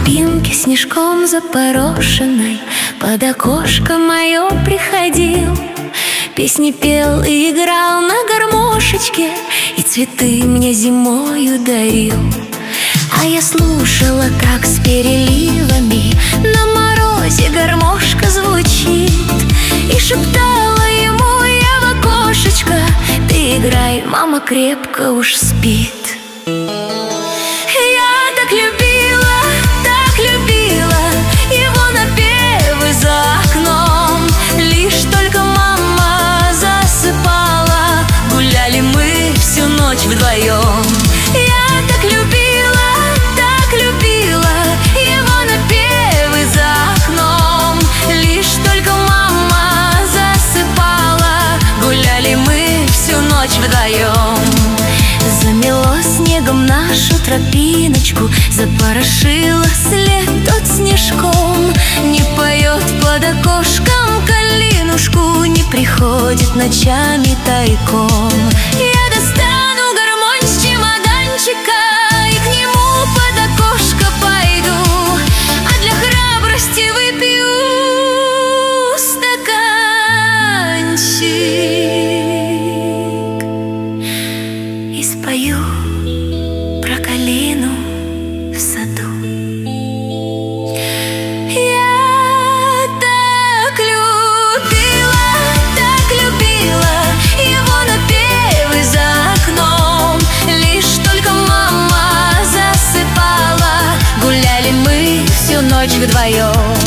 тропинке снежком запорошенной под окошко мое приходил, песни пел и играл на гармошечке, и цветы мне зимою дарил. А я слушала, как с переливами на морозе гармошка звучит, и шептала ему я в окошечко: ты играй, мама крепко уж спит. Я так любила его напевы за окном, лишь только мама засыпала, гуляли мы всю ночь вдвоем. Я так любила его напевы за окном, лишь только мама засыпала, гуляли мы всю ночь вдвоем. Замело снегом нашу тропиночку, запорошило след тот снежком. Не поет под окошком калинушку, не приходит ночами тайком. Я достану гармонь с чемоданчика и к нему под окошко пойду, а для храбрости выпью стаканчик и спою про калину в саду. Я так любила его напевы за окном, лишь только мама засыпала, гуляли мы всю ночь вдвоем.